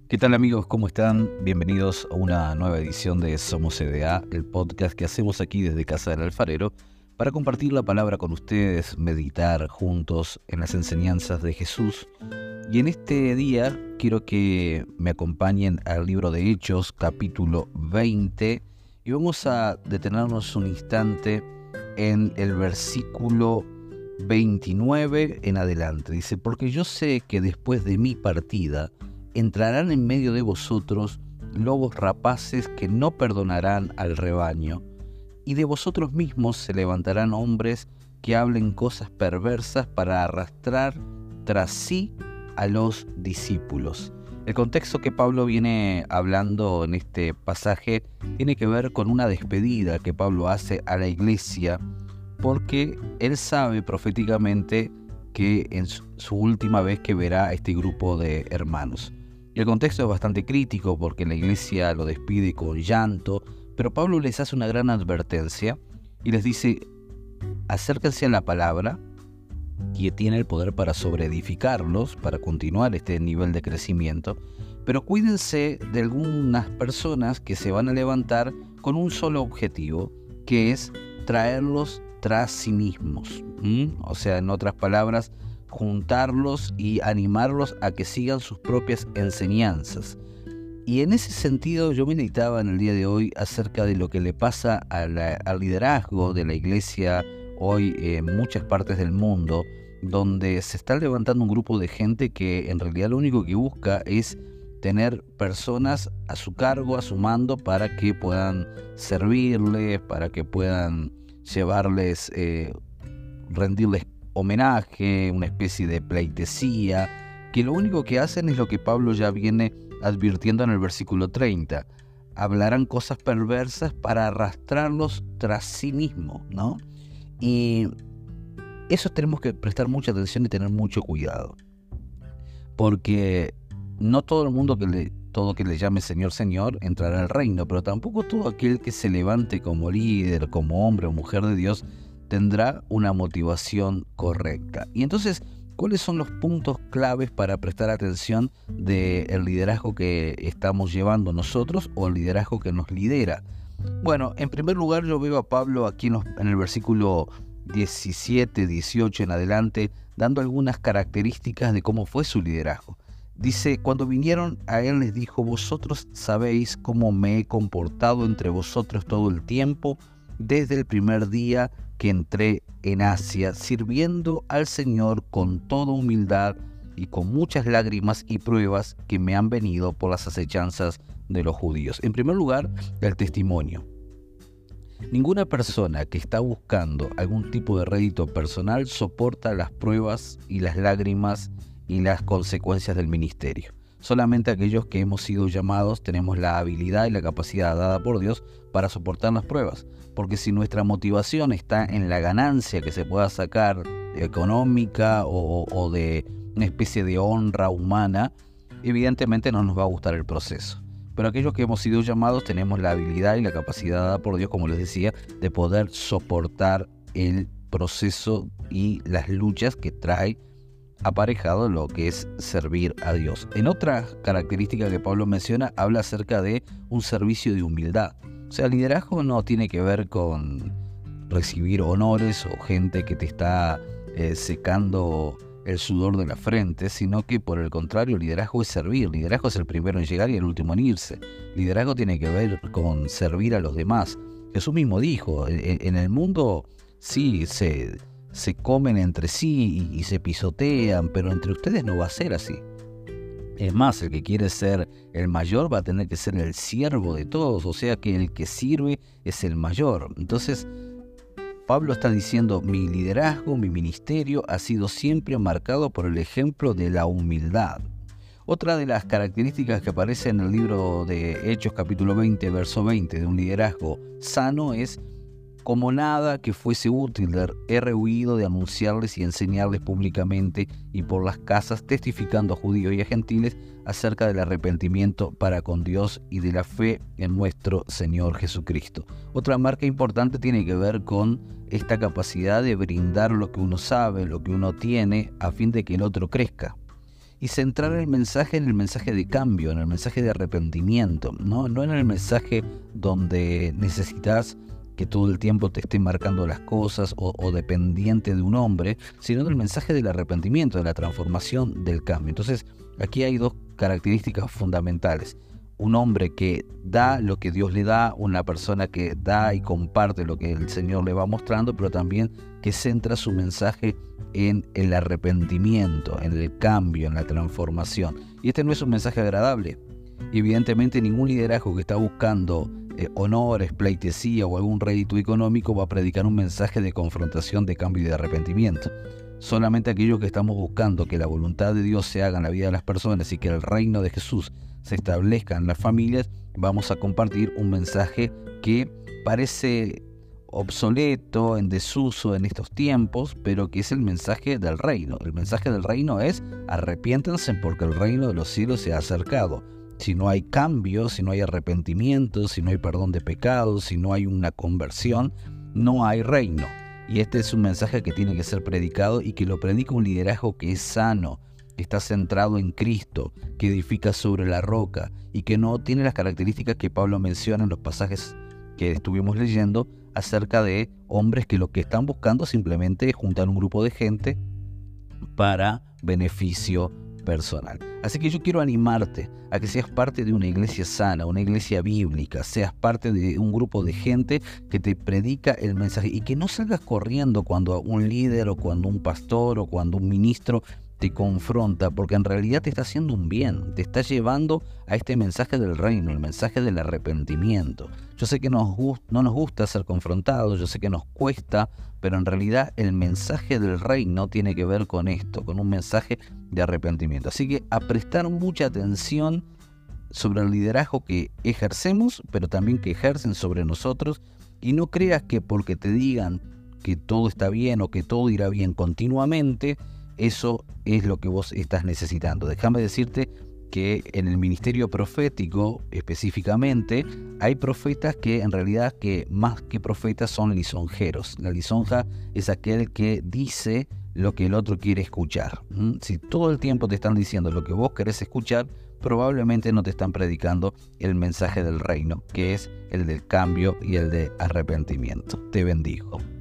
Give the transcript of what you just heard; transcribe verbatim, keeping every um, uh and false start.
¿Qué tal amigos? ¿Cómo están? Bienvenidos a una nueva edición de Somos C D A, el podcast que hacemos aquí desde Casa del Alfarero para compartir la palabra con ustedes, meditar juntos en las enseñanzas de Jesús. Y en este día quiero que me acompañen al libro de Hechos, capítulo veinte, y vamos a detenernos un instante en el versículo veintinueve en adelante. Dice: porque yo sé que después de mi partida entrarán en medio de vosotros lobos rapaces que no perdonarán al rebaño, y de vosotros mismos se levantarán hombres que hablen cosas perversas para arrastrar tras sí a los discípulos. El contexto que Pablo viene hablando en este pasaje tiene que ver con una despedida que Pablo hace a la iglesia, porque él sabe proféticamente que en su última vez que verá a este grupo de hermanos. El contexto es bastante crítico porque la iglesia lo despide con llanto, pero Pablo les hace una gran advertencia y les dice: acérquense a la palabra, que tiene el poder para sobreedificarlos, para continuar este nivel de crecimiento, pero cuídense de algunas personas que se van a levantar con un solo objetivo, que es traerlos tras sí mismos. ¿Mm? O sea, en otras palabras, juntarlos y animarlos a que sigan sus propias enseñanzas. Y en ese sentido yo meditaba en el día de hoy acerca de lo que le pasa a la, al liderazgo de la iglesia hoy en muchas partes del mundo, donde se está levantando un grupo de gente que en realidad lo único que busca es tener personas a su cargo, a su mando, para que puedan servirles, para que puedan llevarles, eh, rendirles homenaje, una especie de pleitesía, que lo único que hacen es lo que Pablo ya viene advirtiendo en el versículo treinta: hablarán cosas perversas para arrastrarlos tras sí mismo, ¿no? Y eso tenemos que prestar mucha atención y tener mucho cuidado, porque no todo el mundo que le, todo que le llame Señor, Señor entrará al reino, pero tampoco todo aquel que se levante como líder, como hombre o mujer de Dios, tendrá una motivación correcta. Y entonces, ¿cuáles son los puntos claves para prestar atención del liderazgo que estamos llevando nosotros o el liderazgo que nos lidera? Bueno, en primer lugar yo veo a Pablo aquí en, los, en el versículo diecisiete, dieciocho en adelante, dando algunas características de cómo fue su liderazgo. Dice: cuando vinieron a él les dijo: vosotros sabéis cómo me he comportado entre vosotros todo el tiempo, desde el primer día que entré en Asia, sirviendo al Señor con toda humildad y con muchas lágrimas y pruebas que me han venido por las acechanzas de los judíos. En primer lugar, el testimonio. Ninguna persona que está buscando algún tipo de rédito personal soporta las pruebas y las lágrimas y las consecuencias del ministerio. Solamente aquellos que hemos sido llamados tenemos la habilidad y la capacidad dada por Dios para soportar las pruebas, porque si nuestra motivación está en la ganancia que se pueda sacar económica o, o de una especie de honra humana, evidentemente no nos va a gustar el proceso. Pero aquellos que hemos sido llamados tenemos la habilidad y la capacidad dada por Dios, como les decía, de poder soportar el proceso y las luchas que trae aparejado lo que es servir a Dios. En otra característica que Pablo menciona, habla acerca de un servicio de humildad. O sea, el liderazgo no tiene que ver con recibir honores o gente que te está eh, secando el sudor de la frente, sino que por el contrario, el liderazgo es servir. Liderazgo es el primero en llegar y el último en irse. Liderazgo tiene que ver con servir a los demás. Jesús mismo dijo: en, en el mundo sí se... se comen entre sí y, y se pisotean, pero entre ustedes no va a ser así. Es más, el que quiere ser el mayor va a tener que ser el siervo de todos, o sea que el que sirve es el mayor. Entonces, Pablo está diciendo: mi liderazgo, mi ministerio ha sido siempre marcado por el ejemplo de la humildad. Otra de las características que aparece en el libro de Hechos capítulo veinte, verso veinte, de un liderazgo sano es: como nada que fuese útil, he rehuido de anunciarles y enseñarles públicamente y por las casas, testificando a judíos y a gentiles acerca del arrepentimiento para con Dios y de la fe en nuestro Señor Jesucristo. Otra marca importante tiene que ver con esta capacidad de brindar lo que uno sabe, lo que uno tiene, a fin de que el otro crezca. y centrar el mensaje en el mensaje de cambio, en el mensaje de arrepentimiento, no, no en el mensaje donde necesitas que todo el tiempo te esté marcando las cosas o, o dependiente de un hombre, sino del mensaje del arrepentimiento, de la transformación, del cambio. Entonces, aquí hay dos características fundamentales. Un hombre que da lo que Dios le da, una persona que da y comparte lo que el Señor le va mostrando, pero también que centra su mensaje en el arrepentimiento, en el cambio, en la transformación. Y este no es un mensaje agradable. Evidentemente, ningún liderazgo que está buscando eh, honores, pleitesía o algún rédito económico va a predicar un mensaje de confrontación, de cambio y de arrepentimiento. Solamente aquellos que estamos buscando que la voluntad de Dios se haga en la vida de las personas y que el reino de Jesús se establezca en las familias, vamos a compartir un mensaje que parece obsoleto, en desuso en estos tiempos, pero que es el mensaje del reino. El mensaje del reino es: arrepiéntanse porque el reino de los cielos se ha acercado. Si no hay cambio, si no hay arrepentimiento, si no hay perdón de pecados, si no hay una conversión, no hay reino. Y este es un mensaje que tiene que ser predicado y que lo predica un liderazgo que es sano, que está centrado en Cristo, que edifica sobre la roca y que no tiene las características que Pablo menciona en los pasajes que estuvimos leyendo acerca de hombres que lo que están buscando simplemente es juntar un grupo de gente para beneficio personal. Así que yo quiero animarte a que seas parte de una iglesia sana, una iglesia bíblica, seas parte de un grupo de gente que te predica el mensaje y que no salgas corriendo cuando un líder o cuando un pastor o cuando un ministro te confronta, porque en realidad te está haciendo un bien, te está llevando a este mensaje del reino, el mensaje del arrepentimiento. Yo sé que nos gust- no nos gusta ser confrontados, yo sé que nos cuesta, pero en realidad el mensaje del reino tiene que ver con esto, con un mensaje de arrepentimiento. Así que a prestar mucha atención sobre el liderazgo que ejercemos, pero también que ejercen sobre nosotros, y no creas que porque te digan que todo está bien o que todo irá bien continuamente, eso es lo que vos estás necesitando. Déjame decirte que en el ministerio profético específicamente hay profetas que en realidad que más que profetas son lisonjeros. La lisonja es aquel que dice lo que el otro quiere escuchar. ¿Mm? Si todo el tiempo te están diciendo lo que vos querés escuchar, probablemente no te están predicando el mensaje del reino, que es el del cambio y el de arrepentimiento. Te bendigo.